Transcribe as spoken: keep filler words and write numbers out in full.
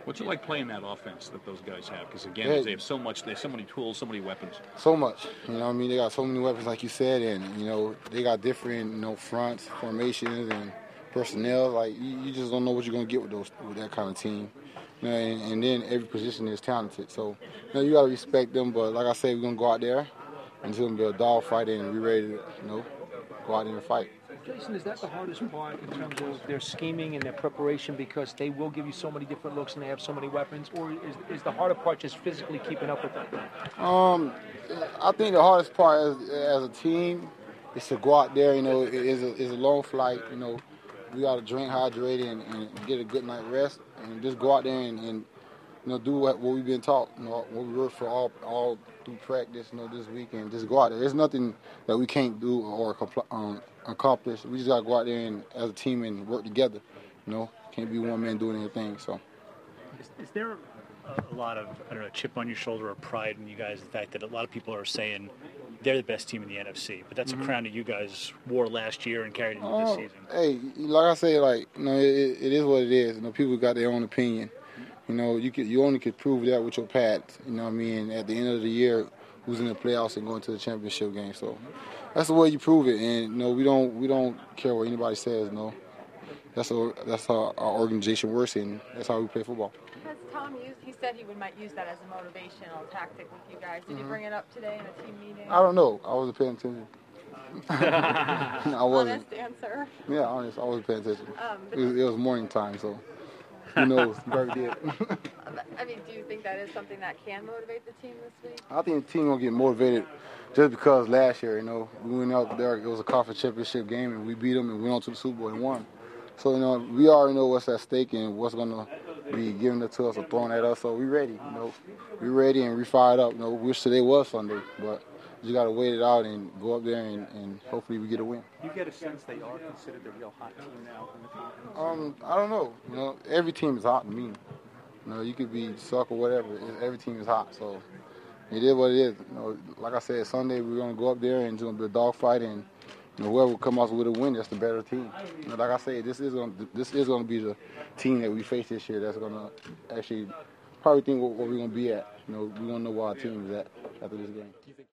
What's it like playing that offense that those guys have? Because again, Yeah. they have so much, they have so many tools, so many weapons. So much. You know what I mean? They got so many weapons, like you said, and, you know, they got different, you know, fronts, formations, and personnel. Like, you, you just don't know what you're going to get with those with that kind of team. You know, and, and then every position is talented. So, you know, you got to respect them. But like I said, we're going to go out there, and it's going to be a dog fight, and we're ready to, you know, go out there and fight. Jason, is that the hardest part in terms of their scheming and their preparation, because they will give you so many different looks and they have so many weapons, or is, is the harder part just physically keeping up with them? Um, I think the hardest part as, as a team is to go out there. You know, it is a, it's a long flight. You know, we got to drink hydrated and, and get a good night rest, and just go out there and, and you know, do what, what we've been taught. You know, what we worked for all all through practice. You know, this weekend, just go out there. There's nothing that we can't do or um, accomplish. We just got to go out there and as a team and work together. You know, can't be one man doing anything. So, is, is there a, a lot of I don't know chip on your shoulder or pride in you guys? The fact that a lot of people are saying they're the best team in the N F C, but that's mm-hmm. a crown that you guys wore last year and carried into uh, this season. Hey, like I say, like you know, it, it is what it is. You know, people got their own opinion. You know, you could you only could prove that with your pads. You know what I mean? At the end of the year, who's in the playoffs and going to the championship game. So that's the way you prove it. And you know, we don't we don't care what anybody says. No, that's a, that's how our organization works, and that's how we play football. Has Tom used? He said he would might use that as a motivational tactic with you guys. Did mm-hmm. you bring it up today in a team meeting? I don't know. I wasn't paying attention. I wasn't. Honest answer. Yeah, honest. I wasn't paying attention. Um, it, was, it was morning time, so. Who knows? You probably did. I mean, do you think that is something that can motivate the team this week? I think the team will get motivated just because last year, you know, we went out there, it was a conference championship game, and we beat them and went on to the Super Bowl and won. So, you know, we already know what's at stake and what's going to be given to us or thrown at us. So we ready, you know. We ready and we fired up. You know, wish today was Sunday, but you got to wait it out and go up there and, and hopefully we get a win. You get a sense they are considered the real hot team now in the conference? Um, I don't know. You know, every team is hot to me. You know, you could be suck or whatever. Every team is hot, so it is what it is. You know, like I said, Sunday we're gonna go up there and it's gonna be a dogfight, and you know, whoever will come out with a win, that's the better team. You know, like I said, this is gonna this is gonna be the team that we face this year. That's gonna actually probably think what, what we're gonna be at. You know, we gonna know where our team is at after this game.